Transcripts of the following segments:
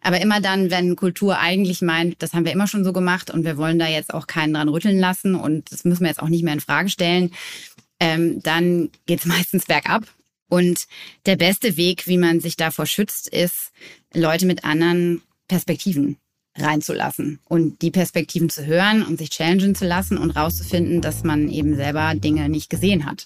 Aber immer dann, wenn Kultur eigentlich meint, das haben wir immer schon so gemacht und wir wollen da jetzt auch keinen dran rütteln lassen und das müssen wir jetzt auch nicht mehr in Frage stellen, dann geht's meistens bergab. Und der beste Weg, wie man sich davor schützt, ist, Leute mit anderen Perspektiven reinzulassen und die Perspektiven zu hören und sich challengen zu lassen und rauszufinden, dass man eben selber Dinge nicht gesehen hat.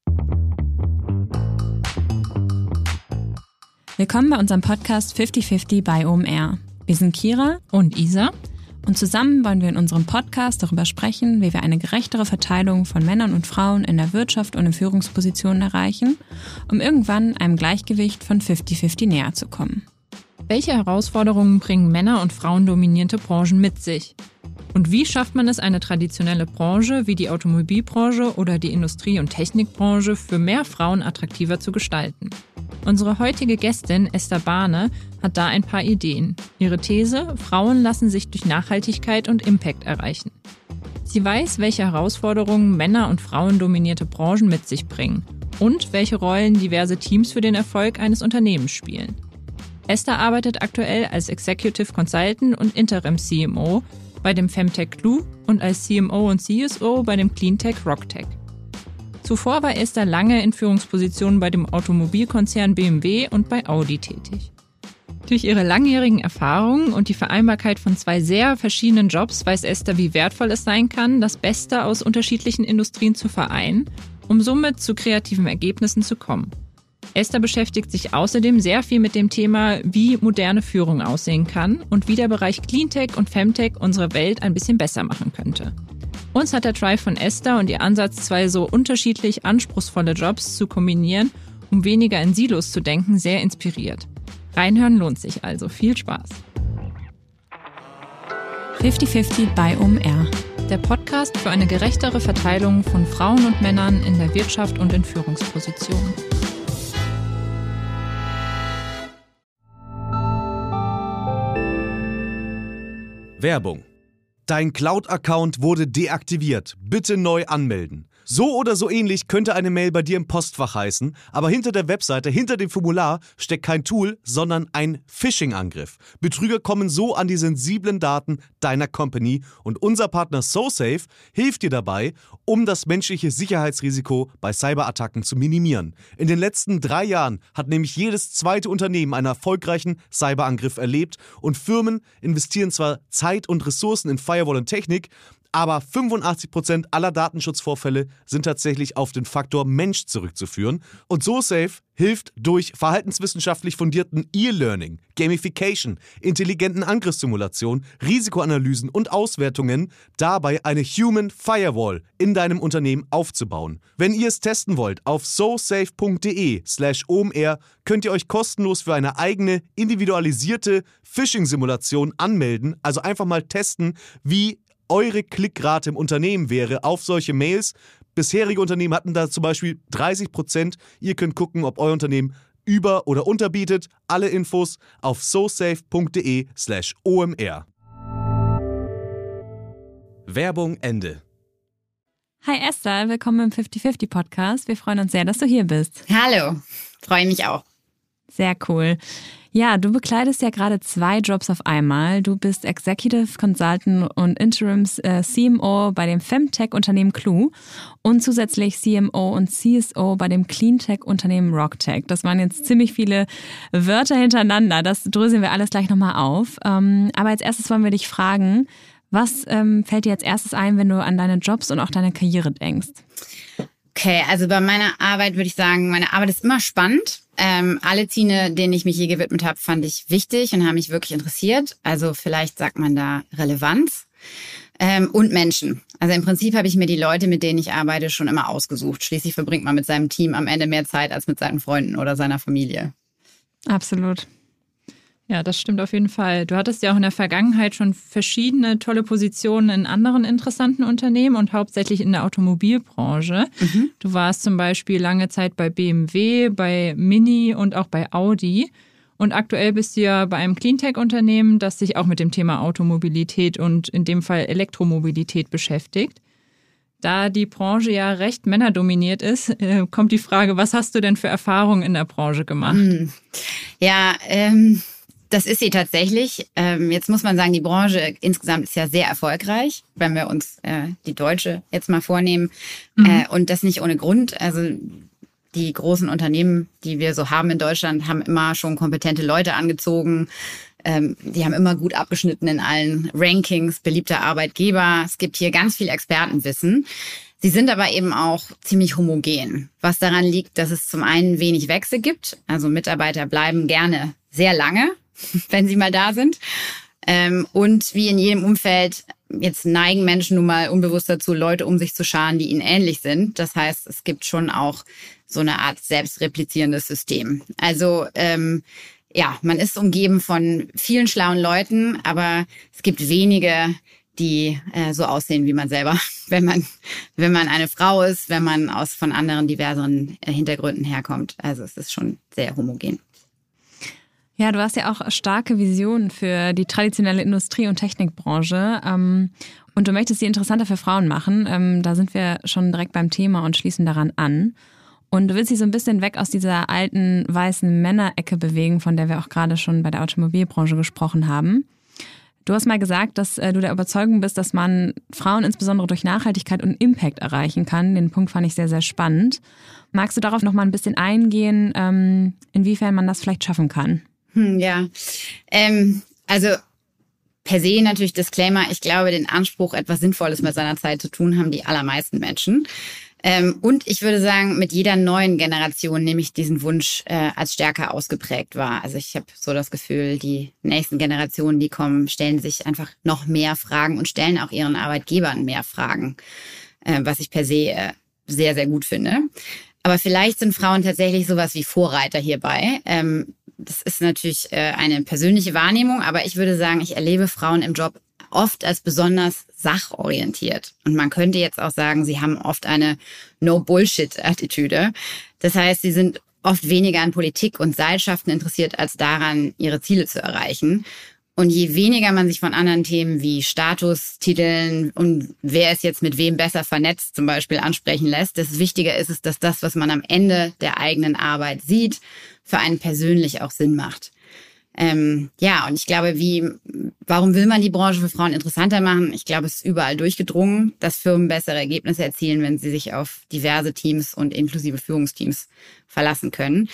Willkommen bei unserem Podcast 50/50 bei OMR. Wir sind Kira und Isa und zusammen wollen wir in unserem Podcast darüber sprechen, wie wir eine gerechtere Verteilung von Männern und Frauen in der Wirtschaft und in Führungspositionen erreichen, um irgendwann einem Gleichgewicht von 50/50 näher zu kommen. Welche Herausforderungen bringen Männer- und frauendominierte Branchen mit sich? Und wie schafft man es, eine traditionelle Branche wie die Automobilbranche oder die Industrie- und Technikbranche für mehr Frauen attraktiver zu gestalten? Unsere heutige Gästin Esther Bahne hat da ein paar Ideen. Ihre These: Frauen lassen sich durch Nachhaltigkeit und Impact erreichen. Sie weiß, welche Herausforderungen Männer- und frauendominierte Branchen mit sich bringen und welche Rollen diverse Teams für den Erfolg eines Unternehmens spielen. Esther arbeitet aktuell als Executive Consultant und Interim CMO bei dem Femtech Clue und als CMO und CSO bei dem Cleantech Rocktech. Zuvor war Esther lange in Führungspositionen bei dem Automobilkonzern BMW und bei Audi tätig. Durch ihre langjährigen Erfahrungen und die Vereinbarkeit von zwei sehr verschiedenen Jobs weiß Esther, wie wertvoll es sein kann, das Beste aus unterschiedlichen Industrien zu vereinen, um somit zu kreativen Ergebnissen zu kommen. Esther beschäftigt sich außerdem sehr viel mit dem Thema, wie moderne Führung aussehen kann und wie der Bereich Cleantech und Femtech unsere Welt ein bisschen besser machen könnte. Uns hat der Drive von Esther und ihr Ansatz, zwei so unterschiedlich anspruchsvolle Jobs zu kombinieren, um weniger in Silos zu denken, sehr inspiriert. Reinhören lohnt sich also. Viel Spaß. 50/50 bei OMR. Der Podcast für eine gerechtere Verteilung von Frauen und Männern in der Wirtschaft und in Führungspositionen. Werbung. Dein Cloud-Account wurde deaktiviert. Bitte neu anmelden. So oder so ähnlich könnte eine Mail bei dir im Postfach heißen, aber hinter der Webseite, hinter dem Formular steckt kein Tool, sondern ein Phishing-Angriff. Betrüger kommen so an die sensiblen Daten deiner Company und unser Partner SoSafe hilft dir dabei, um das menschliche Sicherheitsrisiko bei Cyberattacken zu minimieren. In den letzten 3 Jahren hat nämlich jedes zweite Unternehmen einen erfolgreichen Cyberangriff erlebt und Firmen investieren zwar Zeit und Ressourcen in Firewall und Technik, aber 85% aller Datenschutzvorfälle sind tatsächlich auf den Faktor Mensch zurückzuführen. Und SoSafe hilft durch verhaltenswissenschaftlich fundierten E-Learning, Gamification, intelligenten Angriffssimulationen, Risikoanalysen und Auswertungen dabei eine Human Firewall in deinem Unternehmen aufzubauen. Wenn ihr es testen wollt, auf sosafe.de/omr könnt ihr euch kostenlos für eine eigene individualisierte Phishing-Simulation anmelden. Also einfach mal testen, wie eure Klickrate im Unternehmen wäre auf solche Mails. Bisherige Unternehmen hatten da zum Beispiel 30%. Ihr könnt gucken, ob euer Unternehmen über- oder unterbietet. Alle Infos auf sosafe.de/omr. Werbung Ende. Hi Esther, willkommen im 50/50 Podcast. Wir freuen uns sehr, dass du hier bist. Hallo, freue mich auch. Sehr cool. Ja, du bekleidest ja gerade 2 Jobs auf einmal. Du bist Executive Consultant und Interims CMO bei dem Femtech-Unternehmen Clue und zusätzlich CMO und CSO bei dem Cleantech-Unternehmen Rocktech. Das waren jetzt ziemlich viele Wörter hintereinander. Das dröseln wir alles gleich nochmal auf. Aber als erstes wollen wir dich fragen, was fällt dir als erstes ein, wenn du an deine Jobs und auch deine Karriere denkst? Okay, also bei meiner Arbeit würde ich sagen, meine Arbeit ist immer spannend. Alle Ziele, denen ich mich je gewidmet habe, fand ich wichtig und haben mich wirklich interessiert. Also vielleicht sagt man da Relevanz und Menschen. Also im Prinzip habe ich mir die Leute, mit denen ich arbeite, schon immer ausgesucht. Schließlich verbringt man mit seinem Team am Ende mehr Zeit als mit seinen Freunden oder seiner Familie. Absolut. Ja, das stimmt auf jeden Fall. Du hattest ja auch in der Vergangenheit schon verschiedene tolle Positionen in anderen interessanten Unternehmen und hauptsächlich in der Automobilbranche. Mhm. Du warst zum Beispiel lange Zeit bei BMW, bei Mini und auch bei Audi. Und aktuell bist du ja bei einem Cleantech-Unternehmen, das sich auch mit dem Thema Automobilität und in dem Fall Elektromobilität beschäftigt. Da die Branche ja recht männerdominiert ist, kommt die Frage, was hast du denn für Erfahrungen in der Branche gemacht? Ja, Das ist sie tatsächlich. Jetzt muss man sagen, die Branche insgesamt ist ja sehr erfolgreich, wenn wir uns die deutsche jetzt mal vornehmen. Und das nicht ohne Grund. Also die großen Unternehmen, die wir so haben in Deutschland, haben immer schon kompetente Leute angezogen. Die haben immer gut abgeschnitten in allen Rankings, beliebter Arbeitgeber. Es gibt hier ganz viel Expertenwissen. Sie sind aber eben auch ziemlich homogen, was daran liegt, dass es zum einen wenig Wechsel gibt. Also Mitarbeiter bleiben gerne sehr lange, wenn sie mal da sind. Und wie in jedem Umfeld, jetzt neigen Menschen nun mal unbewusst dazu, Leute um sich zu scharen, die ihnen ähnlich sind. Das heißt, es gibt schon auch so eine Art selbstreplizierendes System. Also man ist umgeben von vielen schlauen Leuten, aber es gibt wenige, die so aussehen wie man selber, wenn man eine Frau ist, wenn man von anderen diverseren Hintergründen herkommt. Also es ist schon sehr homogen. Ja, du hast ja auch starke Visionen für die traditionelle Industrie- und Technikbranche und du möchtest sie interessanter für Frauen machen. Da sind wir schon direkt beim Thema und schließen daran an. Und du willst sie so ein bisschen weg aus dieser alten weißen Männerecke bewegen, von der wir auch gerade schon bei der Automobilbranche gesprochen haben. Du hast mal gesagt, dass du der Überzeugung bist, dass man Frauen insbesondere durch Nachhaltigkeit und Impact erreichen kann. Den Punkt fand ich sehr, sehr spannend. Magst du darauf noch mal ein bisschen eingehen, inwiefern man das vielleicht schaffen kann? Also per se natürlich Disclaimer, ich glaube, den Anspruch, etwas Sinnvolles mit seiner Zeit zu tun, haben die allermeisten Menschen. Und ich würde sagen, mit jeder neuen Generation nehme ich diesen Wunsch als stärker ausgeprägt wahr. Also ich habe so das Gefühl, die nächsten Generationen, die kommen, stellen sich einfach noch mehr Fragen und stellen auch ihren Arbeitgebern mehr Fragen, was ich per se sehr, sehr gut finde. Aber vielleicht sind Frauen tatsächlich sowas wie Vorreiter hierbei. Das ist natürlich eine persönliche Wahrnehmung, aber ich würde sagen, ich erlebe Frauen im Job oft als besonders sachorientiert. Und man könnte jetzt auch sagen, sie haben oft eine No-Bullshit-Attitüde. Das heißt, sie sind oft weniger an Politik und Seilschaften interessiert, als daran, ihre Ziele zu erreichen. Und je weniger man sich von anderen Themen wie Statustiteln und wer ist jetzt mit wem besser vernetzt zum Beispiel ansprechen lässt, desto wichtiger ist es, dass das, was man am Ende der eigenen Arbeit sieht, für einen persönlich auch Sinn macht. Und ich glaube, warum will man die Branche für Frauen interessanter machen? Ich glaube, es ist überall durchgedrungen, dass Firmen bessere Ergebnisse erzielen, wenn sie sich auf diverse Teams und inklusive Führungsteams verlassen können.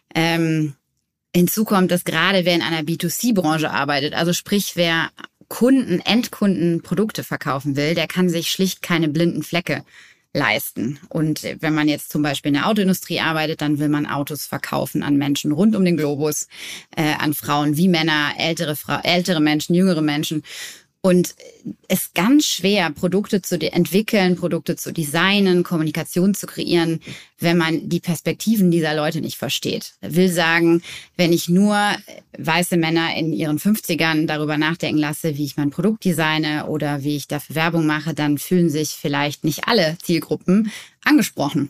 Hinzu kommt, dass gerade wer in einer B2C-Branche arbeitet, also sprich, wer Endkunden Produkte verkaufen will, der kann sich schlicht keine blinden Flecke leisten. Und wenn man jetzt zum Beispiel in der Autoindustrie arbeitet, dann will man Autos verkaufen an Menschen rund um den Globus, an Frauen wie Männer, ältere Menschen, jüngere Menschen. Und es ist ganz schwer, Produkte zu entwickeln, Produkte zu designen, Kommunikation zu kreieren, wenn man die Perspektiven dieser Leute nicht versteht. Will sagen, wenn ich nur weiße Männer in ihren 50ern darüber nachdenken lasse, wie ich mein Produkt designe oder wie ich dafür Werbung mache, dann fühlen sich vielleicht nicht alle Zielgruppen angesprochen.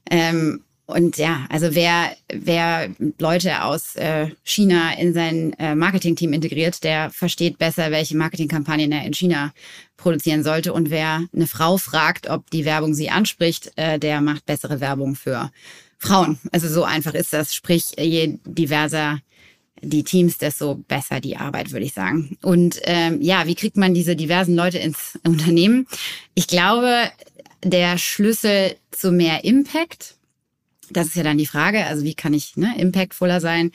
Und ja, also wer Leute aus China in sein Marketingteam integriert, der versteht besser, welche Marketingkampagnen er in China produzieren sollte. Und wer eine Frau fragt, ob die Werbung sie anspricht, der macht bessere Werbung für Frauen. Also so einfach ist das. Sprich, je diverser die Teams, desto besser die Arbeit, würde ich sagen. Und wie kriegt man diese diversen Leute ins Unternehmen? Ich glaube, der Schlüssel zu mehr Impact, das ist ja dann die Frage, also wie kann ich impactvoller sein?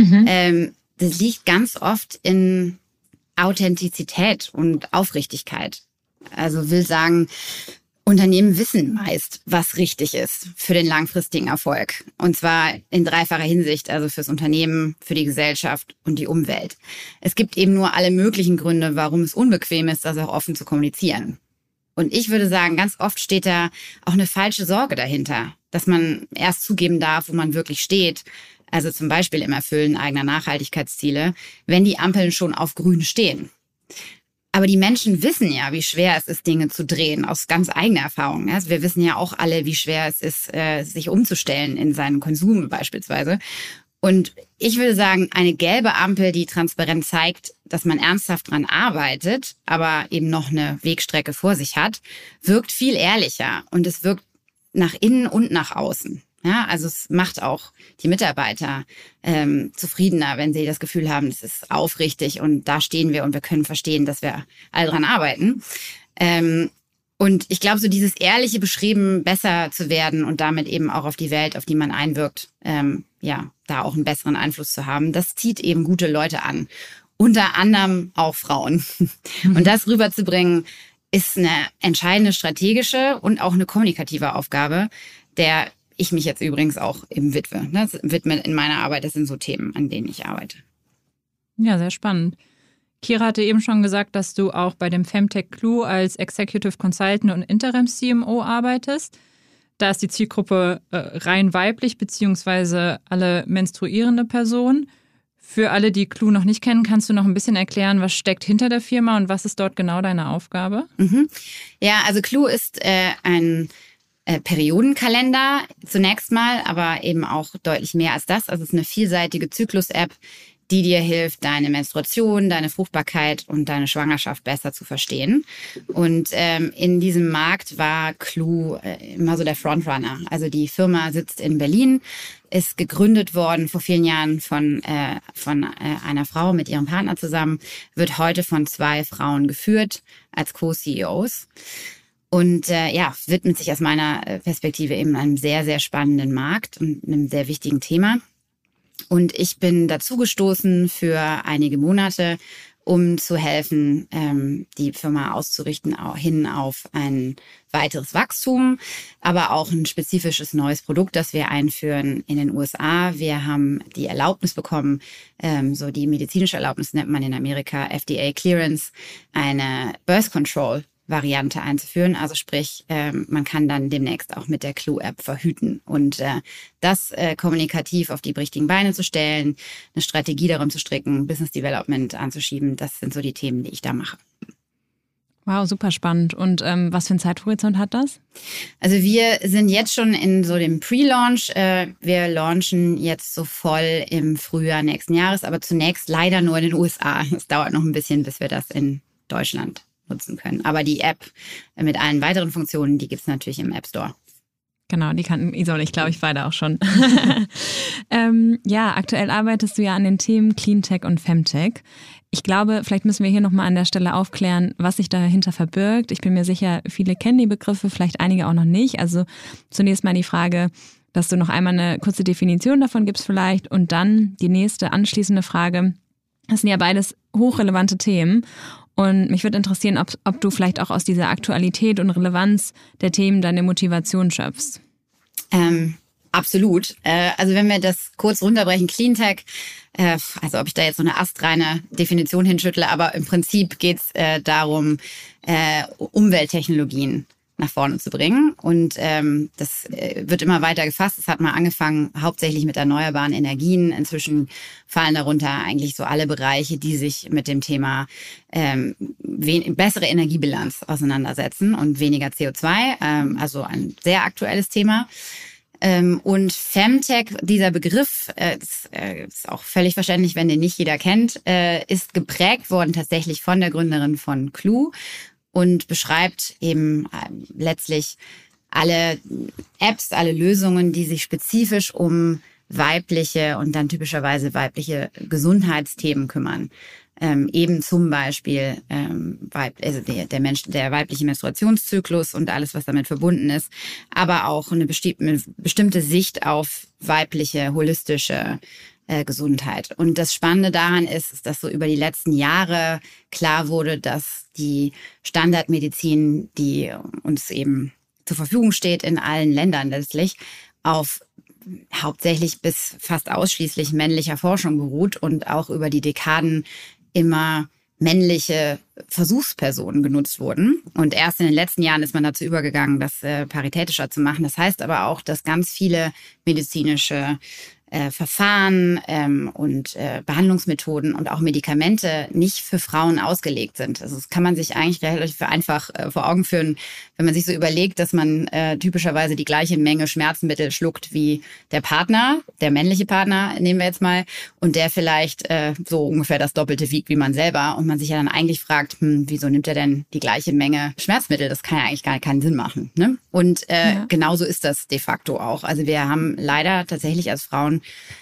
Das liegt ganz oft in Authentizität und Aufrichtigkeit. Also will sagen, Unternehmen wissen meist, was richtig ist für den langfristigen Erfolg. Und zwar in dreifacher Hinsicht, also fürs Unternehmen, für die Gesellschaft und die Umwelt. Es gibt eben nur alle möglichen Gründe, warum es unbequem ist, das auch offen zu kommunizieren. Und ich würde sagen, ganz oft steht da auch eine falsche Sorge dahinter, dass man erst zugeben darf, wo man wirklich steht. Also zum Beispiel im Erfüllen eigener Nachhaltigkeitsziele, wenn die Ampeln schon auf grün stehen. Aber die Menschen wissen ja, wie schwer es ist, Dinge zu drehen, aus ganz eigener Erfahrung. Also wir wissen ja auch alle, wie schwer es ist, sich umzustellen in seinen Konsum beispielsweise. Und ich würde sagen, eine gelbe Ampel, die transparent zeigt, dass man ernsthaft dran arbeitet, aber eben noch eine Wegstrecke vor sich hat, wirkt viel ehrlicher und es wirkt nach innen und nach außen. Ja, also es macht auch die Mitarbeiter zufriedener, wenn sie das Gefühl haben, es ist aufrichtig und da stehen wir und wir können verstehen, dass wir alle dran arbeiten. Und ich glaube, so dieses ehrliche Bestreben, besser zu werden und damit eben auch auf die Welt, auf die man einwirkt, da auch einen besseren Einfluss zu haben, das zieht eben gute Leute an. Unter anderem auch Frauen. Und das rüberzubringen, ist eine entscheidende strategische und auch eine kommunikative Aufgabe, der ich mich jetzt übrigens auch eben widme. Das widme in meiner Arbeit, das sind so Themen, an denen ich arbeite. Ja, sehr spannend. Kira hatte eben schon gesagt, dass du auch bei dem Femtech Clue als Executive Consultant und Interim CMO arbeitest. Da ist die Zielgruppe rein weiblich, beziehungsweise alle menstruierende Personen. Für alle, die Clue noch nicht kennen, kannst du noch ein bisschen erklären, was steckt hinter der Firma und was ist dort genau deine Aufgabe? Ja, also Clue ist ein Periodenkalender zunächst mal, aber eben auch deutlich mehr als das. Also es ist eine vielseitige Zyklus-App, die dir hilft, deine Menstruation, deine Fruchtbarkeit und deine Schwangerschaft besser zu verstehen. Und in diesem Markt war Clue immer so der Frontrunner. Also die Firma sitzt in Berlin, ist gegründet worden vor vielen Jahren von einer Frau mit ihrem Partner zusammen, wird heute von 2 Frauen geführt als Co-CEOs. Und widmet sich aus meiner Perspektive eben einem sehr, sehr spannenden Markt und einem sehr wichtigen Thema. Und ich bin dazu gestoßen für einige Monate, um zu helfen, die Firma auszurichten hin auf ein weiteres Wachstum, aber auch ein spezifisches neues Produkt, das wir einführen in den USA. Wir haben die Erlaubnis bekommen, so die medizinische Erlaubnis nennt man in Amerika FDA Clearance, eine Birth Control Variante einzuführen. Also sprich, man kann dann demnächst auch mit der Clue-App verhüten. Und das kommunikativ auf die richtigen Beine zu stellen, eine Strategie darum zu stricken, Business Development anzuschieben, das sind so die Themen, die ich da mache. Wow, super spannend. Und was für einen Zeithorizont hat das? Also wir sind jetzt schon in so dem Pre-Launch. Wir launchen jetzt so voll im Frühjahr nächsten Jahres, aber zunächst leider nur in den USA. Es dauert noch ein bisschen, bis wir das in Deutschland nutzen können. Aber die App mit allen weiteren Funktionen, die gibt's natürlich im App Store. Genau, die kannten Isa und ich, glaube ich, beide auch schon. Aktuell arbeitest du ja an den Themen Cleantech und Femtech. Ich glaube, vielleicht müssen wir hier nochmal an der Stelle aufklären, was sich dahinter verbirgt. Ich bin mir sicher, viele kennen die Begriffe, vielleicht einige auch noch nicht. Also zunächst mal die Frage, dass du noch einmal eine kurze Definition davon gibst vielleicht und dann die nächste anschließende Frage. Das sind ja beides hochrelevante Themen. Und mich würde interessieren, ob du vielleicht auch aus dieser Aktualität und Relevanz der Themen deine Motivation schöpfst. Absolut. Also wenn wir das kurz runterbrechen, Cleantech, also ob ich da jetzt so eine astreine Definition hinschüttle, aber im Prinzip geht's darum, Umwelttechnologien nach vorne zu bringen. Und das wird immer weiter gefasst. Es hat mal angefangen hauptsächlich mit erneuerbaren Energien. Inzwischen fallen darunter eigentlich so alle Bereiche, die sich mit dem Thema bessere Energiebilanz auseinandersetzen und weniger CO2. Also ein sehr aktuelles Thema. Und Femtech, dieser Begriff, ist auch völlig verständlich, wenn den nicht jeder kennt, ist geprägt worden tatsächlich von der Gründerin von Clue und beschreibt eben letztlich alle Apps, alle Lösungen, die sich spezifisch um weibliche und dann typischerweise weibliche Gesundheitsthemen kümmern. Eben zum Beispiel der weibliche Menstruationszyklus und alles, was damit verbunden ist, aber auch eine bestimmte Sicht auf weibliche, holistische Gesundheit. Und das Spannende daran ist, dass so über die letzten Jahre klar wurde, dass die Standardmedizin, die uns eben zur Verfügung steht in allen Ländern letztlich, auf hauptsächlich bis fast ausschließlich männlicher Forschung beruht und auch über die Dekaden immer männliche Versuchspersonen genutzt wurden. Und erst in den letzten Jahren ist man dazu übergegangen, das paritätischer zu machen. Das heißt aber auch, dass ganz viele medizinische Verfahren und Behandlungsmethoden und auch Medikamente nicht für Frauen ausgelegt sind. Also das kann man sich eigentlich relativ einfach vor Augen führen, wenn man sich so überlegt, dass man typischerweise die gleiche Menge Schmerzmittel schluckt wie der Partner, der männliche Partner, nehmen wir jetzt mal, und der vielleicht so ungefähr das Doppelte wiegt wie man selber. Und man sich ja dann eigentlich fragt, wieso nimmt er denn die gleiche Menge Schmerzmittel? Das kann ja eigentlich gar keinen Sinn machen. Ne? Und genauso ist das de facto auch. Also wir haben leider tatsächlich als Frauen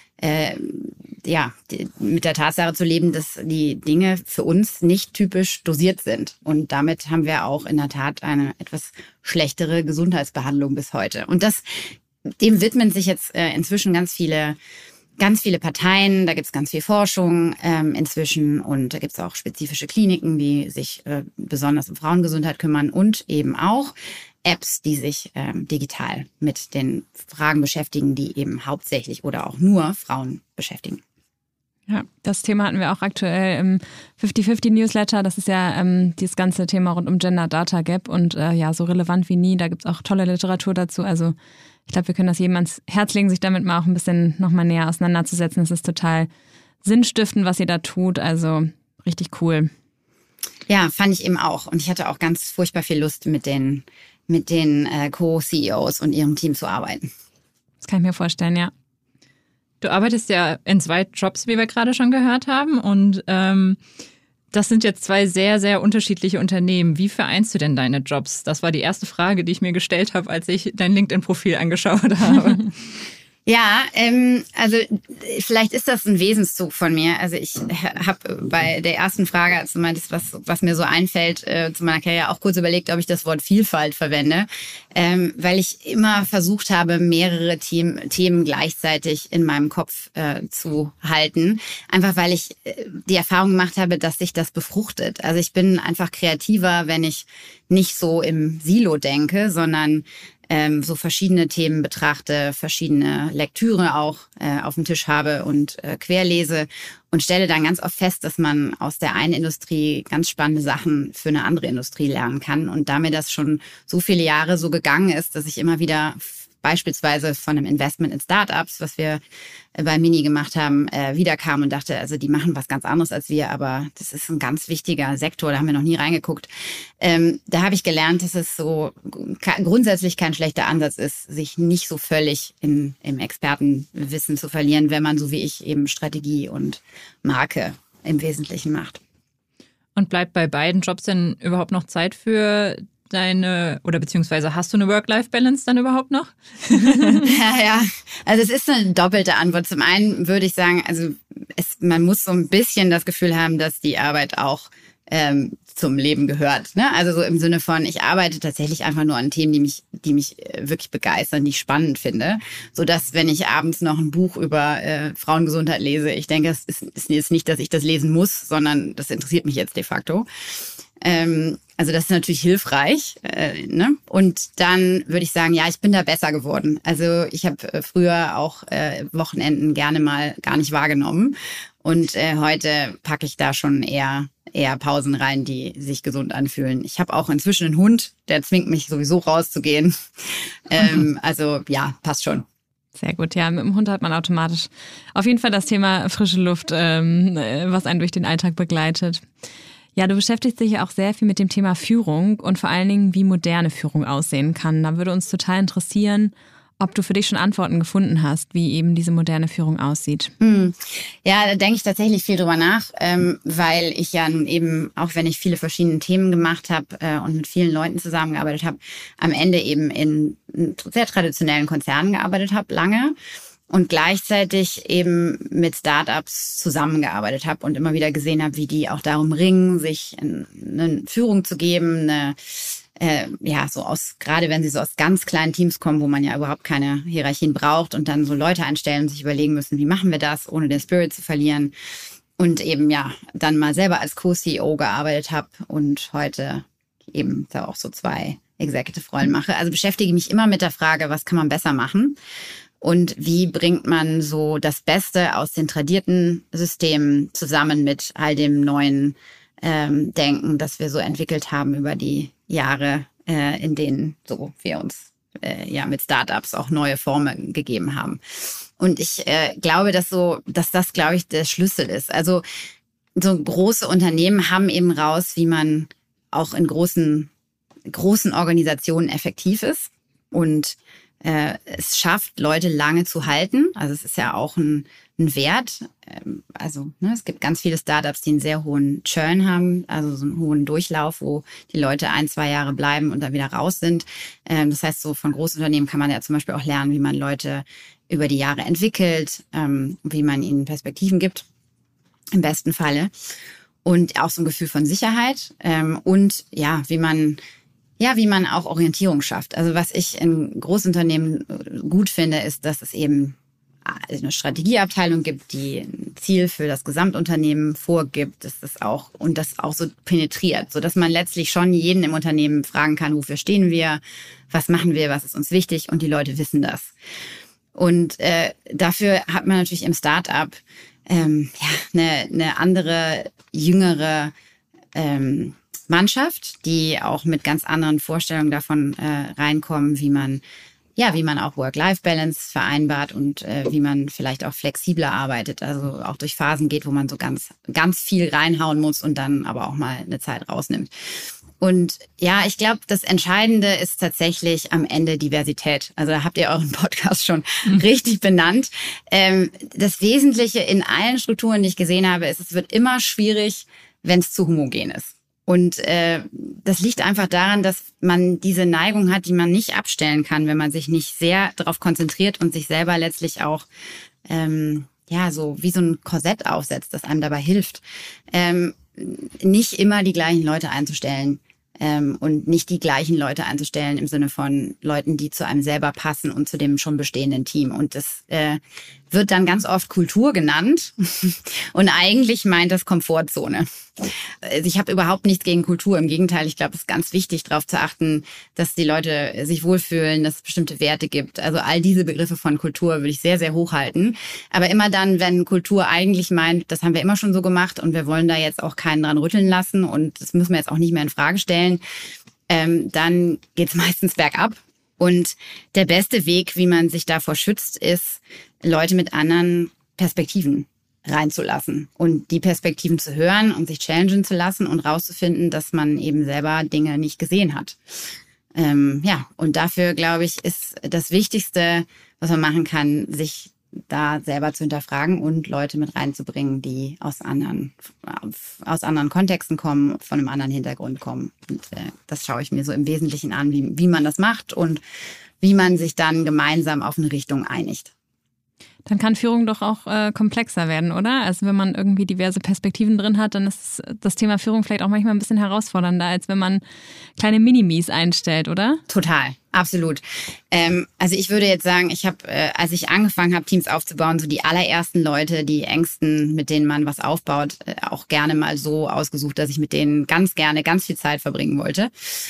mit der Tatsache zu leben, dass die Dinge für uns nicht typisch dosiert sind. Und damit haben wir auch in der Tat eine etwas schlechtere Gesundheitsbehandlung bis heute. Und dem widmen sich jetzt inzwischen ganz viele Parteien, da gibt es ganz viel Forschung inzwischen und da gibt es auch spezifische Kliniken, die sich besonders um Frauengesundheit kümmern und eben auch Apps, die sich digital mit den Fragen beschäftigen, die eben hauptsächlich oder auch nur Frauen beschäftigen. Ja, das Thema hatten wir auch aktuell im 50/50 Newsletter. Das ist ja dieses ganze Thema rund um Gender Data Gap und so relevant wie nie. Da gibt es auch tolle Literatur dazu. Also ich glaube, wir können das jedem ans Herz legen, sich damit mal auch ein bisschen nochmal näher auseinanderzusetzen. Es ist total sinnstiftend, was ihr da tut. Also richtig cool. Ja, fand ich eben auch. Und ich hatte auch ganz furchtbar viel Lust, mit den Co-CEOs und ihrem Team zu arbeiten. Das kann ich mir vorstellen, ja. Du arbeitest ja in 2 Jobs, wie wir gerade schon gehört haben. Und das sind jetzt 2 sehr, sehr unterschiedliche Unternehmen. Wie vereinst du denn deine Jobs? Das war die erste Frage, die ich mir gestellt habe, als ich dein LinkedIn-Profil angeschaut habe. Ja, also vielleicht ist das ein Wesenszug von mir. Also ich habe bei der ersten Frage, als du meintest, was mir so einfällt zu meiner Karriere, auch kurz überlegt, ob ich das Wort Vielfalt verwende, weil ich immer versucht habe, mehrere Themen gleichzeitig in meinem Kopf zu halten. Einfach weil ich die Erfahrung gemacht habe, dass sich das befruchtet. Also ich bin einfach kreativer, wenn ich nicht so im Silo denke, sondern so verschiedene Themen betrachte, verschiedene Lektüre auch auf dem Tisch habe und querlese und stelle dann ganz oft fest, dass man aus der einen Industrie ganz spannende Sachen für eine andere Industrie lernen kann. Und da mir das schon so viele Jahre so gegangen ist, dass ich immer wieder beispielsweise von einem Investment in Startups, was wir bei Mini gemacht haben, wiederkam und dachte, also die machen was ganz anderes als wir, aber das ist ein ganz wichtiger Sektor, da haben wir noch nie reingeguckt. Da habe ich gelernt, dass es so grundsätzlich kein schlechter Ansatz ist, sich nicht so völlig im Expertenwissen zu verlieren, wenn man so wie ich eben Strategie und Marke im Wesentlichen macht. Und bleibt bei beiden Jobs denn überhaupt noch Zeit für beziehungsweise hast du eine Work-Life-Balance dann überhaupt noch? Ja, also es ist eine doppelte Antwort. Zum einen würde ich sagen, also man muss so ein bisschen das Gefühl haben, dass die Arbeit auch zum Leben gehört. Ne? Also so im Sinne von, ich arbeite tatsächlich einfach nur an Themen, die mich wirklich begeistern, die ich spannend finde. Sodass, wenn ich abends noch ein Buch über Frauengesundheit lese, ich denke, es ist jetzt nicht, dass ich das lesen muss, sondern das interessiert mich jetzt de facto. Also das ist natürlich hilfreich. Ne? Und dann würde ich sagen, ja, ich bin da besser geworden. Also ich habe früher auch Wochenenden gerne mal gar nicht wahrgenommen. Und heute packe ich da schon eher Pausen rein, die sich gesund anfühlen. Ich habe auch inzwischen einen Hund, der zwingt mich sowieso rauszugehen. Also ja, passt schon. Sehr gut, ja, mit dem Hund hat man automatisch auf jeden Fall das Thema frische Luft, was einen durch den Alltag begleitet. Ja, du beschäftigst dich ja auch sehr viel mit dem Thema Führung und vor allen Dingen, wie moderne Führung aussehen kann. Da würde uns total interessieren, ob du für dich schon Antworten gefunden hast, wie eben diese moderne Führung aussieht. Ja, da denke ich tatsächlich viel drüber nach, weil ich ja nun eben, auch wenn ich viele verschiedene Themen gemacht habe und mit vielen Leuten zusammengearbeitet habe, am Ende eben in sehr traditionellen Konzernen gearbeitet habe, lange. Und gleichzeitig eben mit Startups zusammengearbeitet habe und immer wieder gesehen habe, wie die auch darum ringen, sich eine Führung zu geben, gerade wenn sie so aus ganz kleinen Teams kommen, wo man ja überhaupt keine Hierarchien braucht und dann so Leute einstellen und sich überlegen müssen, wie machen wir das, ohne den Spirit zu verlieren. Und eben dann mal selber als Co-CEO gearbeitet habe und heute eben da auch so 2 Executive-Rollen mache. Also beschäftige mich immer mit der Frage, was kann man besser machen? Und wie bringt man so das Beste aus den tradierten Systemen zusammen mit all dem neuen Denken, das wir so entwickelt haben über die Jahre, in denen so wir uns mit Startups auch neue Formen gegeben haben. Und ich glaube, dass das, glaube ich, der Schlüssel ist. Also so große Unternehmen haben eben raus, wie man auch in großen Organisationen effektiv ist und es schafft, Leute lange zu halten. Also es ist ja auch ein Wert. Es gibt ganz viele Startups, die einen sehr hohen Churn haben, also so einen hohen Durchlauf, wo die Leute 1-2 Jahre bleiben und dann wieder raus sind. Das heißt, so von Großunternehmen kann man ja zum Beispiel auch lernen, wie man Leute über die Jahre entwickelt, wie man ihnen Perspektiven gibt, im besten Falle. Und auch so ein Gefühl von Sicherheit und ja, wie man auch Orientierung schafft. Also was ich in Großunternehmen gut finde, ist, dass es eben eine Strategieabteilung gibt, die ein Ziel für das Gesamtunternehmen vorgibt, dass das auch so penetriert, so dass man letztlich schon jeden im Unternehmen fragen kann, wofür stehen wir, was machen wir, was ist uns wichtig, und die Leute wissen das. Und dafür hat man natürlich im Start-up eine andere, jüngere Mannschaft, die auch mit ganz anderen Vorstellungen davon reinkommen, wie man auch Work-Life-Balance vereinbart und wie man vielleicht auch flexibler arbeitet, also auch durch Phasen geht, wo man so ganz, ganz viel reinhauen muss und dann aber auch mal eine Zeit rausnimmt. Und ja, ich glaube, das Entscheidende ist tatsächlich am Ende Diversität. Also da habt ihr euren Podcast schon richtig benannt. Das Wesentliche in allen Strukturen, die ich gesehen habe, ist, es wird immer schwierig, wenn es zu homogen ist. Und das liegt einfach daran, dass man diese Neigung hat, die man nicht abstellen kann, wenn man sich nicht sehr darauf konzentriert und sich selber letztlich auch so wie so ein Korsett aufsetzt, das einem dabei hilft, nicht immer die gleichen Leute einzustellen. Und nicht die gleichen Leute einzustellen im Sinne von Leuten, die zu einem selber passen und zu dem schon bestehenden Team. Und das wird dann ganz oft Kultur genannt und eigentlich meint das Komfortzone. Also ich habe überhaupt nichts gegen Kultur. Im Gegenteil, ich glaube, es ist ganz wichtig, darauf zu achten, dass die Leute sich wohlfühlen, dass es bestimmte Werte gibt. Also all diese Begriffe von Kultur würde ich sehr, sehr hochhalten. Aber immer dann, wenn Kultur eigentlich meint, das haben wir immer schon so gemacht und wir wollen da jetzt auch keinen dran rütteln lassen und das müssen wir jetzt auch nicht mehr in Frage stellen, dann geht's meistens bergab. Und der beste Weg, wie man sich davor schützt, ist, Leute mit anderen Perspektiven reinzulassen und die Perspektiven zu hören und sich challengen zu lassen und rauszufinden, dass man eben selber Dinge nicht gesehen hat. Und dafür, glaube ich, ist das Wichtigste, was man machen kann, sich da selber zu hinterfragen und Leute mit reinzubringen, die aus anderen Kontexten kommen, von einem anderen Hintergrund kommen. Und das schaue ich mir so im Wesentlichen an, wie man das macht und wie man sich dann gemeinsam auf eine Richtung einigt. Dann kann Führung doch auch komplexer werden, oder? Also wenn man irgendwie diverse Perspektiven drin hat, dann ist das Thema Führung vielleicht auch manchmal ein bisschen herausfordernder, als wenn man kleine Minimis einstellt, oder? Total, absolut. Also ich würde jetzt sagen, ich habe, als ich angefangen habe, Teams aufzubauen, so die allerersten Leute, die Ängsten, mit denen man was aufbaut, auch gerne mal so ausgesucht, dass ich mit denen ganz gerne ganz viel Zeit verbringen wollte.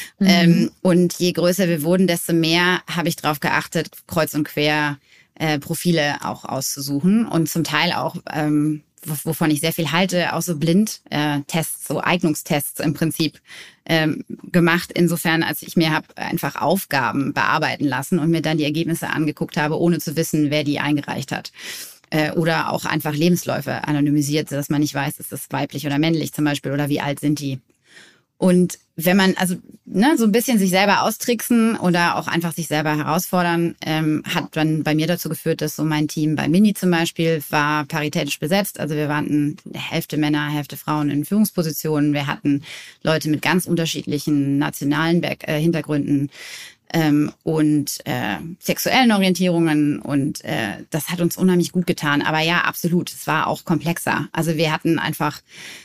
Und je größer wir wurden, desto mehr habe ich darauf geachtet, kreuz und quer Profile auch auszusuchen und zum Teil auch, wovon ich sehr viel halte, auch so Blindtests, so Eignungstests im Prinzip gemacht. Insofern, als ich mir habe einfach Aufgaben bearbeiten lassen und mir dann die Ergebnisse angeguckt habe, ohne zu wissen, wer die eingereicht hat. Oder auch einfach Lebensläufe anonymisiert, sodass man nicht weiß, ist das weiblich oder männlich zum Beispiel oder wie alt sind die. Und wenn man so ein bisschen sich selber austricksen oder auch einfach sich selber herausfordern, hat dann bei mir dazu geführt, dass so mein Team bei Mini zum Beispiel war paritätisch besetzt. Also wir waren Hälfte Männer, Hälfte Frauen in Führungspositionen. Wir hatten Leute mit ganz unterschiedlichen nationalen Hintergründen und sexuellen Orientierungen und das hat uns unheimlich gut getan. Aber ja, absolut, es war auch komplexer. Also wir hatten einfach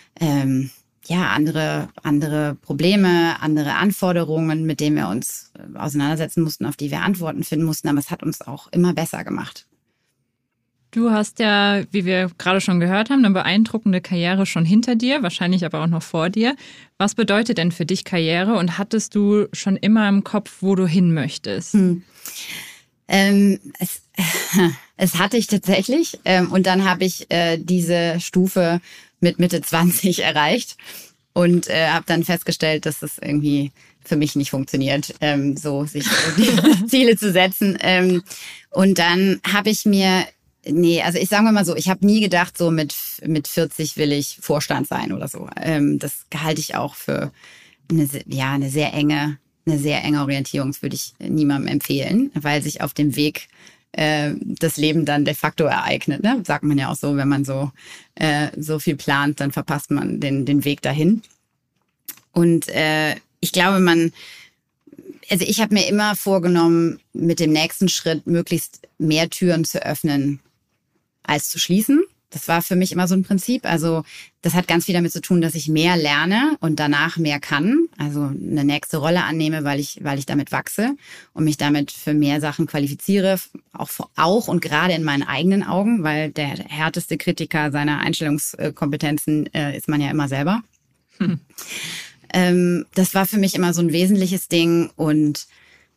andere Probleme, andere Anforderungen, mit denen wir uns auseinandersetzen mussten, auf die wir Antworten finden mussten. Aber es hat uns auch immer besser gemacht. Du hast ja, wie wir gerade schon gehört haben, eine beeindruckende Karriere schon hinter dir, wahrscheinlich aber auch noch vor dir. Was bedeutet denn für dich Karriere und hattest du schon immer im Kopf, wo du hin möchtest? Es hatte ich tatsächlich und dann habe ich diese Stufe mit Mitte 20 erreicht und habe dann festgestellt, dass das irgendwie für mich nicht funktioniert, sich die Ziele zu setzen. Und dann habe ich mir Nee, also ich sage mal so, ich habe nie gedacht, so mit 40 will ich Vorstand sein oder so. Das halte ich auch für eine sehr enge Orientierung. Das würde ich niemandem empfehlen, weil sich auf dem Weg das Leben dann de facto ereignet. Ne? Sagt man ja auch so, wenn man so viel plant, dann verpasst man den Weg dahin. Und ich glaube, also ich habe mir immer vorgenommen, mit dem nächsten Schritt möglichst mehr Türen zu öffnen, als zu schließen. Das war für mich immer so ein Prinzip. Also das hat ganz viel damit zu tun, dass ich mehr lerne und danach mehr kann. Also eine nächste Rolle annehme, weil ich damit wachse und mich damit für mehr Sachen qualifiziere. Auch und gerade in meinen eigenen Augen, weil der härteste Kritiker seiner Einstellungskompetenzen ist man ja immer selber. Das war für mich immer so ein wesentliches Ding und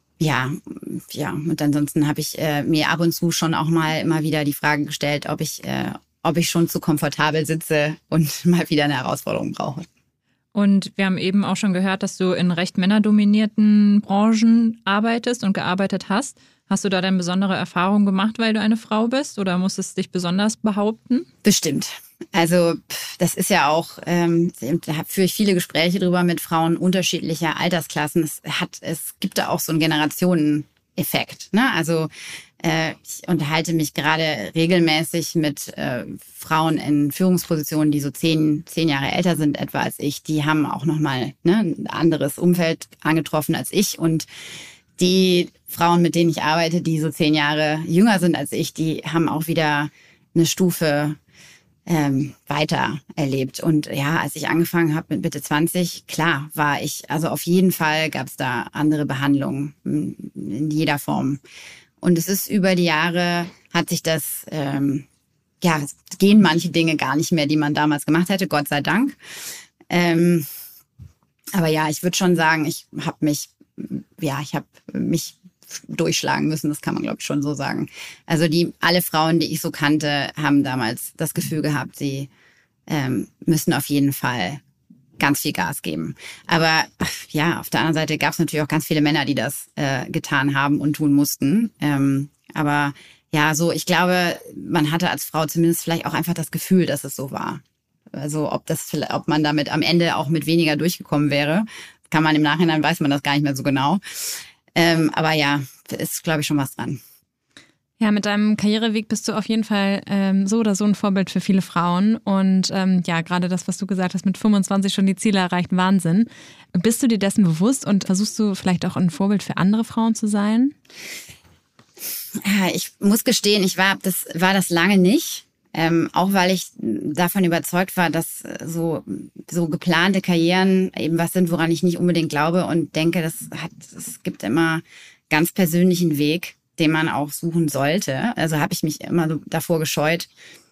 und ansonsten habe ich mir ab und zu schon auch mal immer wieder die Frage gestellt, ob ich schon zu komfortabel sitze und mal wieder eine Herausforderung brauche. Und wir haben eben auch schon gehört, dass du in recht männerdominierten Branchen arbeitest und gearbeitet hast. Hast du da denn besondere Erfahrungen gemacht, weil du eine Frau bist oder musstest dich besonders behaupten? Bestimmt. Also das ist ja auch, da führe ich viele Gespräche drüber mit Frauen unterschiedlicher Altersklassen. Es gibt da auch so einen Generationeneffekt. Ne? Also ich unterhalte mich gerade regelmäßig mit Frauen in Führungspositionen, die so 10 Jahre älter sind etwa als ich. Die haben auch nochmal ein anderes Umfeld angetroffen als ich. Und die Frauen, mit denen ich arbeite, die so 10 Jahre jünger sind als ich, die haben auch wieder eine Stufe weiter erlebt. Und ja, als ich angefangen habe mit Mitte 20, klar, also auf jeden Fall gab es da andere Behandlungen in jeder Form. Und es ist über die Jahre, hat sich das, es gehen manche Dinge gar nicht mehr, die man damals gemacht hätte, Gott sei Dank. Aber ja, ich würde schon sagen, ich habe mich durchschlagen müssen, das kann man, glaube ich, schon so sagen. Also alle Frauen, die ich so kannte, haben damals das Gefühl gehabt, sie müssen auf jeden Fall ganz viel Gas geben. Aber ja, auf der anderen Seite gab es natürlich auch ganz viele Männer, die das getan haben und tun mussten. Aber ja, so, ich glaube, man hatte als Frau zumindest vielleicht auch einfach das Gefühl, dass es so war. Also ob man damit am Ende auch mit weniger durchgekommen wäre, kann man im Nachhinein, weiß man das gar nicht mehr so genau. Aber ja, ist, glaube ich, schon was dran. Ja, mit deinem Karriereweg bist du auf jeden Fall so oder so ein Vorbild für viele Frauen. Und gerade das, was du gesagt hast, mit 25 schon die Ziele erreicht, Wahnsinn. Bist du dir dessen bewusst und versuchst du vielleicht auch ein Vorbild für andere Frauen zu sein? Ja, ich muss gestehen, das war das lange nicht. Auch weil ich davon überzeugt war, dass so geplante Karrieren eben was sind, woran ich nicht unbedingt glaube und denke, es gibt immer ganz persönlichen Weg, den man auch suchen sollte. Also habe ich mich immer so davor gescheut,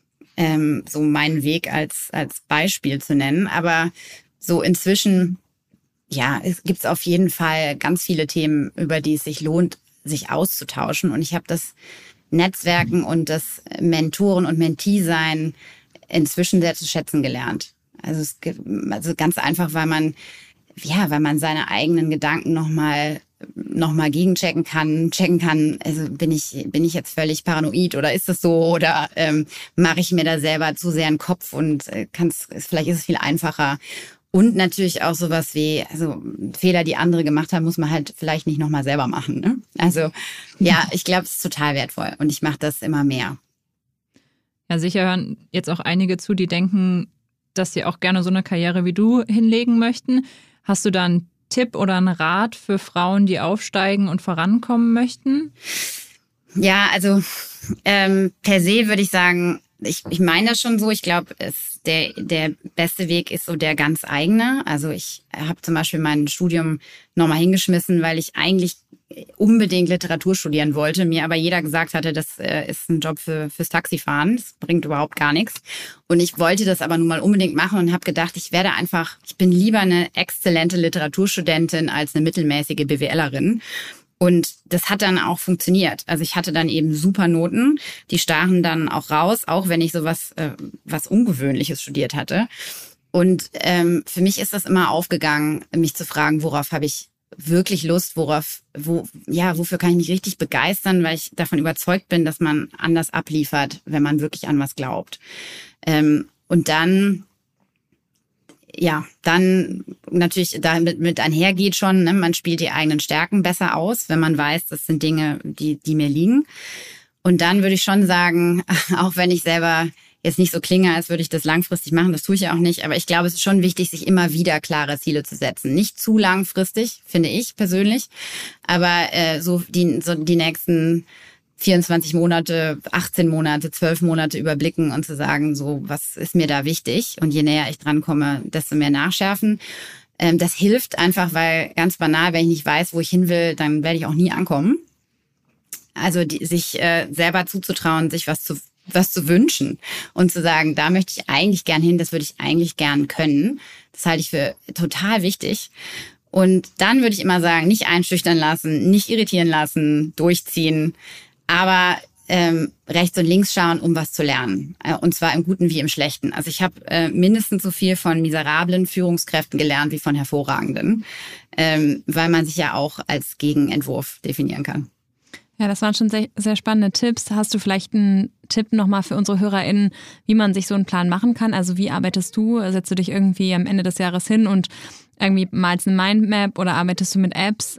so meinen Weg als Beispiel zu nennen. Aber so inzwischen, ja, es gibt auf jeden Fall ganz viele Themen, über die es sich lohnt, sich auszutauschen. Und ich habe das Netzwerken und das Mentoren- und Mentee-Sein inzwischen sehr zu schätzen gelernt. Also ganz einfach, weil man seine eigenen Gedanken noch mal gegenchecken kann, also bin ich jetzt völlig paranoid oder ist das so oder mache ich mir da selber zu sehr einen Kopf und vielleicht ist es viel einfacher. Und natürlich auch sowas wie, also Fehler, die andere gemacht haben, muss man halt vielleicht nicht nochmal selber machen. Ne? Also ja, ich glaube, es ist total wertvoll und ich mache das immer mehr. Ja, sicher hören jetzt auch einige zu, die denken, dass sie auch gerne so eine Karriere wie du hinlegen möchten. Hast du da einen Tipp oder einen Rat für Frauen, die aufsteigen und vorankommen möchten? Ja, also per se würde ich sagen, ich meine das schon so. Ich glaube, der beste Weg ist so der ganz eigene. Also ich habe zum Beispiel mein Studium nochmal hingeschmissen, weil ich eigentlich unbedingt Literatur studieren wollte, mir aber jeder gesagt hatte, das ist ein Job fürs Taxifahren, das bringt überhaupt gar nichts. Und ich wollte das aber nun mal unbedingt machen und habe gedacht, ich bin lieber eine exzellente Literaturstudentin als eine mittelmäßige BWLerin. Und das hat dann auch funktioniert. Also ich hatte dann eben super Noten, die stachen dann auch raus, auch wenn ich sowas was Ungewöhnliches studiert hatte. Und für mich ist das immer aufgegangen, mich zu fragen, worauf habe ich wirklich Lust, wofür kann ich mich richtig begeistern, weil ich davon überzeugt bin, dass man anders abliefert, wenn man wirklich an was glaubt. Und dann natürlich damit mit einhergeht schon, ne? Man spielt die eigenen Stärken besser aus, wenn man weiß, das sind Dinge, die mir liegen. Und dann würde ich schon sagen, auch wenn ich selber jetzt nicht so klinge, als würde ich das langfristig machen, das tue ich ja auch nicht, aber ich glaube, es ist schon wichtig, sich immer wieder klare Ziele zu setzen. Nicht zu langfristig, finde ich persönlich, aber so die nächsten 24 Monate, 18 Monate, 12 Monate überblicken und zu sagen, so, was ist mir da wichtig? Und je näher ich dran komme, desto mehr nachschärfen. Das hilft einfach, weil ganz banal, wenn ich nicht weiß, wo ich hin will, dann werde ich auch nie ankommen. Also sich selber zuzutrauen, sich was zu wünschen und zu sagen, da möchte ich eigentlich gern hin, das würde ich eigentlich gern können. Das halte ich für total wichtig. Und dann würde ich immer sagen, nicht einschüchtern lassen, nicht irritieren lassen, durchziehen, aber rechts und links schauen, um was zu lernen. Und zwar im Guten wie im Schlechten. Also ich habe mindestens so viel von miserablen Führungskräften gelernt wie von hervorragenden, weil man sich ja auch als Gegenentwurf definieren kann. Ja, das waren schon sehr, sehr spannende Tipps. Hast du vielleicht einen Tipp nochmal für unsere HörerInnen, wie man sich so einen Plan machen kann? Also wie arbeitest du? Setzt du dich irgendwie am Ende des Jahres hin und irgendwie malst eine Mindmap oder arbeitest du mit Apps?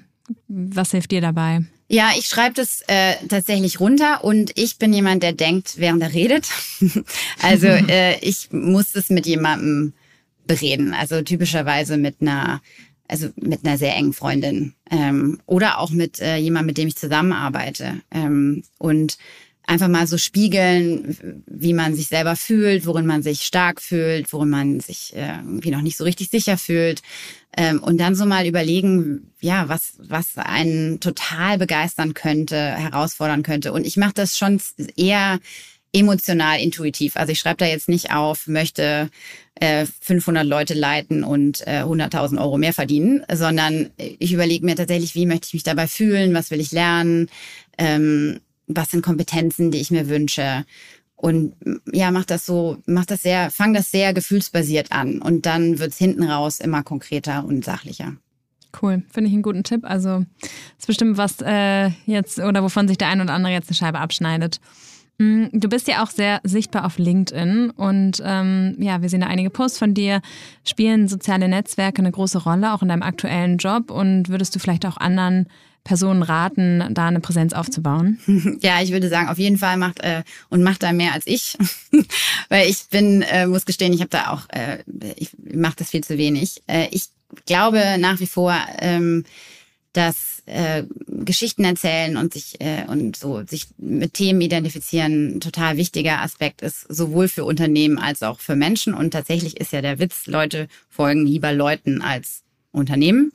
Was hilft dir dabei? Ja, ich schreibe das tatsächlich runter und ich bin jemand, der denkt, während er redet. Also ich muss das mit jemandem bereden. Also typischerweise mit einer sehr engen Freundin oder auch mit jemandem, mit dem ich zusammenarbeite. Und einfach mal so spiegeln, wie man sich selber fühlt, worin man sich stark fühlt, worin man sich irgendwie noch nicht so richtig sicher fühlt. Und dann so mal überlegen, ja, was einen total begeistern könnte, herausfordern könnte. Und ich mache das schon eher emotional, intuitiv. Also ich schreibe da jetzt nicht auf, möchte 500 Leute leiten und 100.000 Euro mehr verdienen, sondern ich überlege mir tatsächlich, wie möchte ich mich dabei fühlen, was will ich lernen, was sind Kompetenzen, die ich mir wünsche. Und ja, fang das sehr gefühlsbasiert an. Und dann wird's hinten raus immer konkreter und sachlicher. Cool, finde ich einen guten Tipp. Also ist bestimmt was jetzt oder wovon sich der ein oder andere jetzt eine Scheibe abschneidet. Du bist ja auch sehr sichtbar auf LinkedIn und wir sehen da einige Posts von dir. Spielen soziale Netzwerke eine große Rolle, auch in deinem aktuellen Job? Und würdest du vielleicht auch anderen Personen raten, da eine Präsenz aufzubauen? Ja, ich würde sagen, auf jeden Fall macht da mehr als ich. Weil ich muss gestehen, ich mache das viel zu wenig. Ich glaube nach wie vor, dass Geschichten erzählen und sich mit Themen identifizieren ein total wichtiger Aspekt ist, sowohl für Unternehmen als auch für Menschen. Und tatsächlich ist ja der Witz, Leute folgen lieber Leuten als Unternehmen.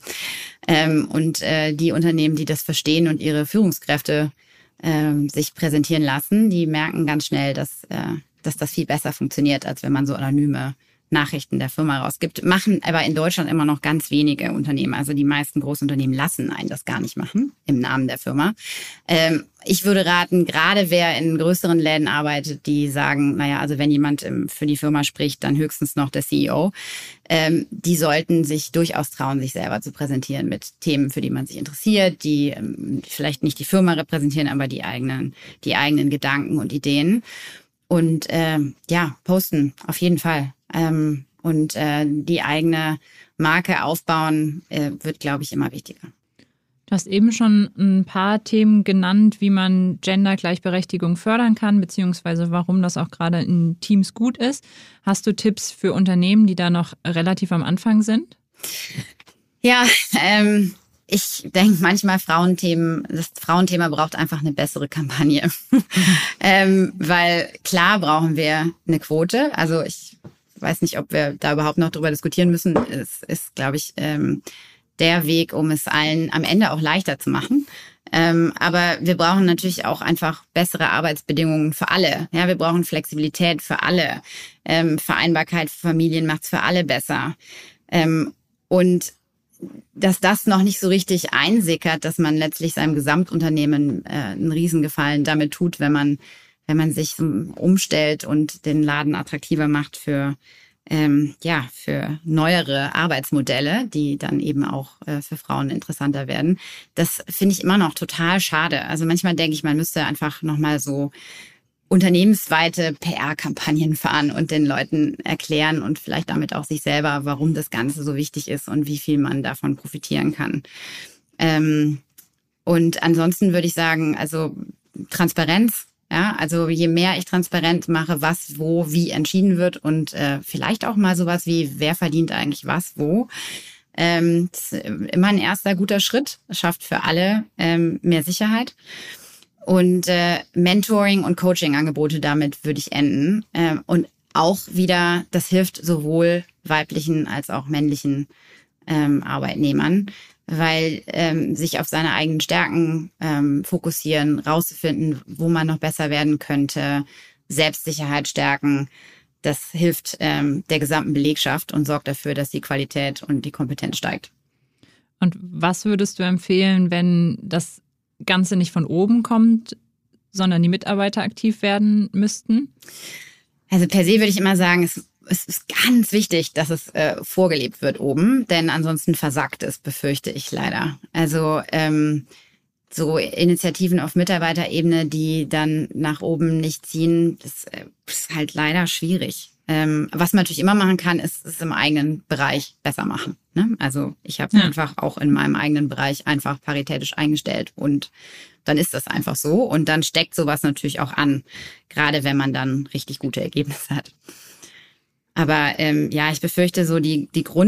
Die Unternehmen, die das verstehen und ihre Führungskräfte sich präsentieren lassen, die merken ganz schnell, dass das viel besser funktioniert, als wenn man so anonyme Nachrichten der Firma rausgibt. Machen aber in Deutschland immer noch ganz wenige Unternehmen. Also die meisten Großunternehmen lassen einen das gar nicht machen im Namen der Firma. Ich würde raten, gerade wer in größeren Läden arbeitet, die sagen, also wenn jemand für die Firma spricht, dann höchstens noch der CEO. Die sollten sich durchaus trauen, sich selber zu präsentieren mit Themen, für die man sich interessiert, die vielleicht nicht die Firma repräsentieren, aber die eigenen Gedanken und Ideen. Und posten auf jeden Fall. Und die eigene Marke aufbauen wird, glaube ich, immer wichtiger. Du hast eben schon ein paar Themen genannt, wie man Gender-Gleichberechtigung fördern kann, beziehungsweise warum das auch gerade in Teams gut ist. Hast du Tipps für Unternehmen, die da noch relativ am Anfang sind? Ja, ich denke manchmal, das Frauenthema braucht einfach eine bessere Kampagne. Weil klar brauchen wir eine Quote. Also ich weiß nicht, ob wir da überhaupt noch drüber diskutieren müssen. Es ist, glaube ich, der Weg, um es allen am Ende auch leichter zu machen. Aber wir brauchen natürlich auch einfach bessere Arbeitsbedingungen für alle. Ja, wir brauchen Flexibilität für alle. Vereinbarkeit für Familien macht es für alle besser. Und dass das noch nicht so richtig einsickert, dass man letztlich seinem Gesamtunternehmen einen Riesengefallen damit tut, wenn man sich umstellt und den Laden attraktiver macht für für neuere Arbeitsmodelle, die dann eben auch für Frauen interessanter werden. Das finde ich immer noch total schade. Also manchmal denke ich, man müsste einfach nochmal so unternehmensweite PR-Kampagnen fahren und den Leuten erklären und vielleicht damit auch sich selber, warum das Ganze so wichtig ist und wie viel man davon profitieren kann. Und ansonsten würde ich sagen, also Transparenz. Ja, also je mehr ich transparent mache, was, wo, wie entschieden wird und vielleicht auch mal sowas wie, wer verdient eigentlich was, wo. Das ist immer ein erster guter Schritt, schafft für alle mehr Sicherheit. Und Mentoring und Coaching-Angebote, damit würde ich enden. Und auch wieder, das hilft sowohl weiblichen als auch männlichen Arbeitnehmern, weil sich auf seine eigenen Stärken fokussieren, rauszufinden, wo man noch besser werden könnte, Selbstsicherheit stärken. Das hilft der gesamten Belegschaft und sorgt dafür, dass die Qualität und die Kompetenz steigt. Und was würdest du empfehlen, wenn das Ganze nicht von oben kommt, sondern die Mitarbeiter aktiv werden müssten? Also per se würde ich immer sagen, es ist ganz wichtig, dass es vorgelebt wird oben, denn ansonsten versagt es, befürchte ich leider. Also so Initiativen auf Mitarbeiterebene, die dann nach oben nicht ziehen, das ist halt leider schwierig. Was man natürlich immer machen kann, ist es im eigenen Bereich besser machen. Ne? Also ich habe einfach auch in meinem eigenen Bereich einfach paritätisch eingestellt und dann ist das einfach so. Und dann steckt sowas natürlich auch an, gerade wenn man dann richtig gute Ergebnisse hat. Aber ich befürchte so die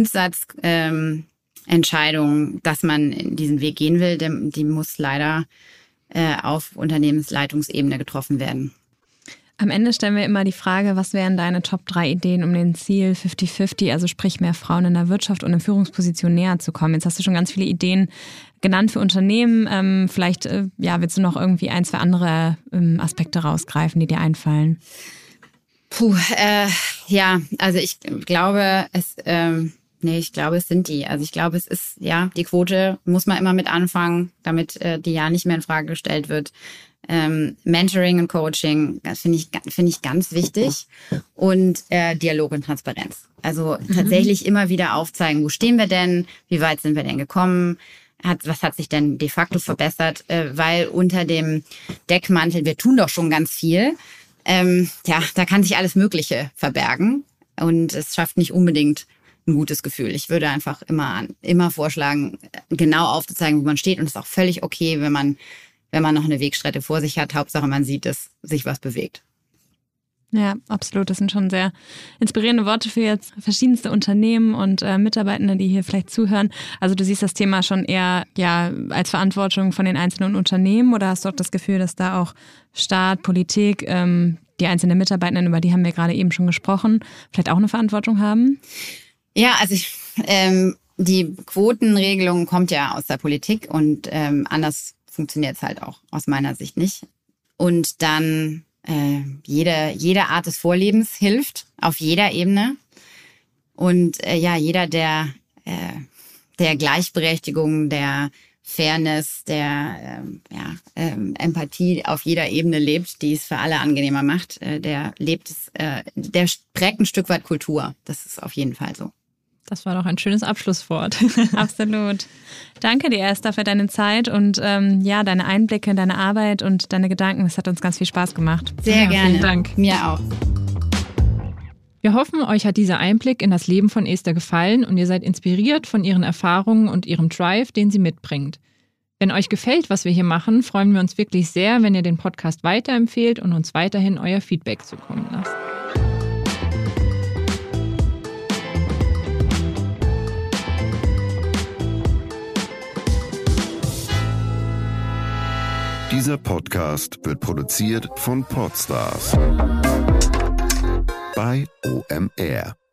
Grundsatzentscheidung, dass man diesen Weg gehen will, die muss leider auf Unternehmensleitungsebene getroffen werden. Am Ende stellen wir immer die Frage, was wären deine Top 3 Ideen, um dem Ziel 50-50, also sprich mehr Frauen in der Wirtschaft und in Führungspositionen näher zu kommen? Jetzt hast du schon ganz viele Ideen genannt für Unternehmen. Vielleicht willst du noch irgendwie 1, 2 andere Aspekte rausgreifen, die dir einfallen? Also ich glaube, es sind die. Also ich glaube, es ist, die Quote muss man immer mit anfangen, damit die ja nicht mehr in Frage gestellt wird. Mentoring und Coaching, das finde ich ganz wichtig. Und Dialog und Transparenz. Also tatsächlich immer wieder aufzeigen, wo stehen wir denn, wie weit sind wir denn gekommen, was hat sich denn de facto verbessert, weil unter dem Deckmantel, wir tun doch schon ganz viel, da kann sich alles Mögliche verbergen und es schafft nicht unbedingt ein gutes Gefühl. Ich würde einfach immer vorschlagen, genau aufzuzeigen, wo man steht, und es ist auch völlig okay, wenn man noch eine Wegstrecke vor sich hat. Hauptsache, man sieht, dass sich was bewegt. Ja, absolut. Das sind schon sehr inspirierende Worte für jetzt verschiedenste Unternehmen und Mitarbeitende, die hier vielleicht zuhören. Also du siehst das Thema schon eher als Verantwortung von den einzelnen Unternehmen, oder hast du auch das Gefühl, dass da auch Staat, Politik, die einzelnen Mitarbeitenden, über die haben wir gerade eben schon gesprochen, vielleicht auch eine Verantwortung haben? Ja, also die Quotenregelung kommt ja aus der Politik und anders funktioniert es halt auch aus meiner Sicht nicht. Und dann jede Art des Vorlebens hilft auf jeder Ebene. Und jeder, der Gleichberechtigung, der Fairness, der Empathie auf jeder Ebene lebt, die es für alle angenehmer macht, der prägt ein Stück weit Kultur. Das ist auf jeden Fall so. Das war doch ein schönes Abschlusswort. Absolut. Danke dir, Esther, für deine Zeit und deine Einblicke in deine Arbeit und deine Gedanken. Das hat uns ganz viel Spaß gemacht. Sehr gerne. Vielen Dank. Mir auch. Wir hoffen, euch hat dieser Einblick in das Leben von Esther gefallen und ihr seid inspiriert von ihren Erfahrungen und ihrem Drive, den sie mitbringt. Wenn euch gefällt, was wir hier machen, freuen wir uns wirklich sehr, wenn ihr den Podcast weiterempfehlt und uns weiterhin euer Feedback zukommen lasst. Dieser Podcast wird produziert von Podstars bei OMR.